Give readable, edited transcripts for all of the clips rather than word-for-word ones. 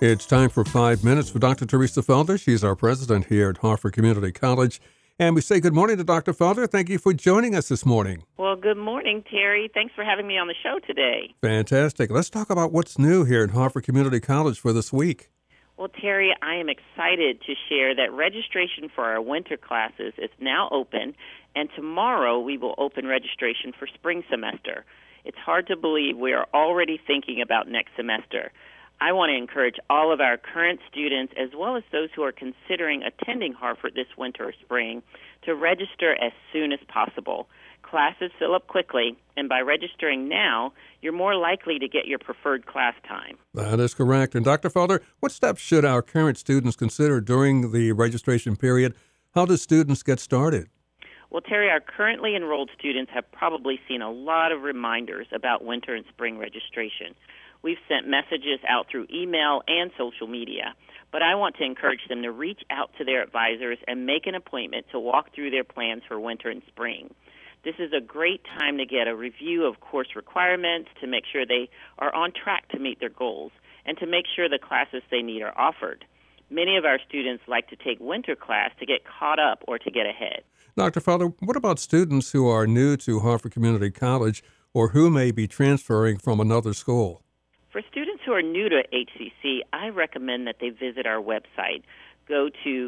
It's time for 5 minutes with Dr. Teresa Felder. She's our president here at Harford Community College. And we say good morning to Dr. Felder. Thank you for joining us this morning. Well, good morning, Terry. Thanks for having me on the show today. Fantastic. Let's talk about what's new here at Harford Community College for this week. Well, Terry, I am excited to share that registration for our winter classes is now open, and tomorrow we will open registration for spring semester. It's hard to believe we are already thinking about next semester. I want to encourage all of our current students, as well as those who are considering attending Harford this winter or spring, to register as soon as possible. Classes fill up quickly, and by registering now, you're more likely to get your preferred class time. That is correct. And Dr. Felder, what steps should our current students consider during the registration period? How do students get started? Well, Terry, our currently enrolled students have probably seen a lot of reminders about winter and spring registration. We've sent messages out through email and social media, but I want to encourage them to reach out to their advisors and make an appointment to walk through their plans for winter and spring. This is a great time to get a review of course requirements, to make sure they are on track to meet their goals, and to make sure the classes they need are offered. Many of our students like to take winter class to get caught up or to get ahead. Dr. Felder, what about students who are new to Harford Community College or who may be transferring from another school? For students who are new to HCC, I recommend that they visit our website. Go to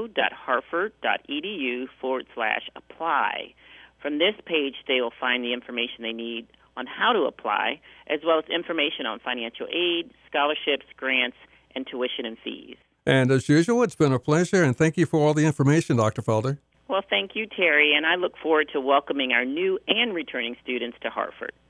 go.harford.edu/apply. From this page, they will find the information they need on how to apply, as well as information on financial aid, scholarships, grants, and tuition and fees. And as usual, it's been a pleasure, and thank you for all the information, Dr. Felder. Well, thank you, Terry, and I look forward to welcoming our new and returning students to Harford.